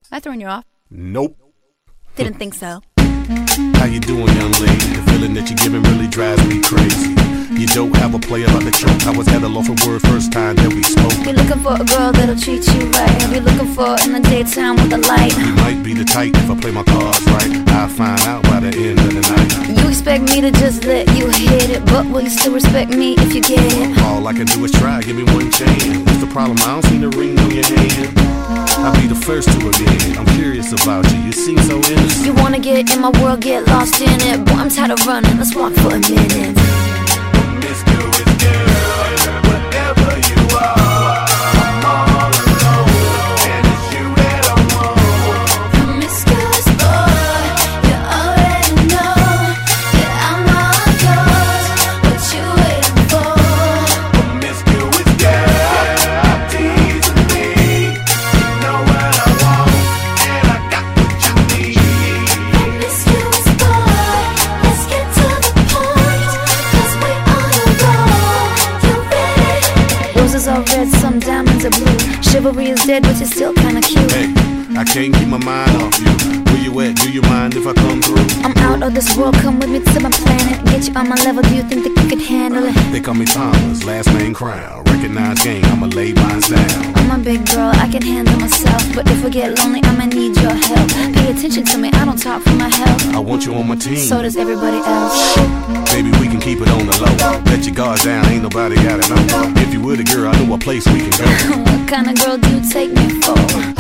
I throwing you off? Nope. Didn't think so. How you doing, young lady? The feeling that you're giving really drives me crazy. You don't have a player like the choke. I was at a loss for word first time that we spoke. You're looking for a girl that'll treat you right. I'll be looking for in the daytime with the light. You might be the type if I play my cards right. I'll find out by the end of the night. You expect me to just let you hit it, but will you still respect me if you get it? All I can do is try, give me one chance. What's the problem? I don't see the ring on your hand. I'll be the first to admit. I'm curious about you, you seem so innocent. You wanna get in my world, get lost in it. Boy, I'm tired of running, let's walk for a minute. Promiscuous girl, whatever you are, I'm all alone, and it's you that I want. Promiscuous boy, you already know that I'm all yours. What you waiting for? Promiscuous girl, I'm teasing me. You know what I want, and I got what you need. Promiscuous boy, let's get to the point, 'cause we on the road. You ready? Roses are red, some diamonds are blue. Chivalry is dead, but you're still kinda cute. Hey, I can't keep my mind off you. Where you at? Do you mind if I come through? I'm out of this world, come with me to my planet. Get you on my level, do you think that you could handle it? They call me Thomas, last name Crown. Recognize game, I'ma lay mine down. I'm a big girl, I can handle myself. But if I get lonely, I'ma need your help. Pay attention to me, I don't talk for my health. I want you on my team. So does everybody else. Baby, we can keep it on the low. Let your guard down, ain't nobody got it know. If you were the girl, I know a place we can go. What kind of girl do you take me for?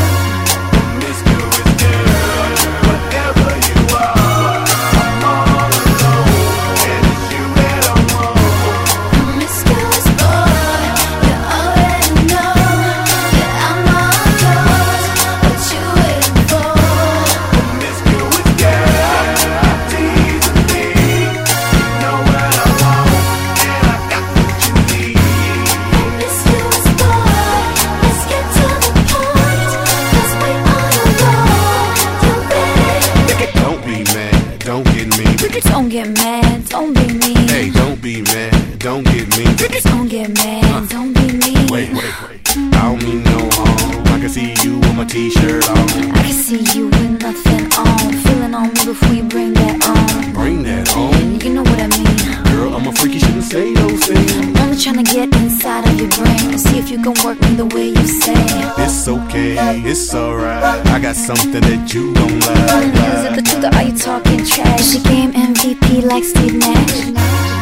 Promiscuous girl, whatever you are, I'm all alone, and it's you that I want. Promiscuous boy, you already know that I'm all yours. What you waiting for? Promiscuous girl, I'm teasing me. You know what I want, and I got what you need. Promiscuous boy, let's get to the point, 'cause we on the road. You ready? Don't be mad, don't get me. Don't get mad, don't be mean. Hey, don't be mad, don't get me. Don't get mad, don't be mean. Wait. I don't mean no harm. I can see you with my t-shirt on. I can see you with nothing on. Feeling on me before you bring that on. Bring that on. You know what I mean. Girl, I'm a freak, you shouldn't say those things. I'm only trying to get inside of your brain and see if you can work me the way you say. It's okay, it's alright. I got something that you don't Is it like. the truth or are you talking trash? Is your game MVP like Steve Nash?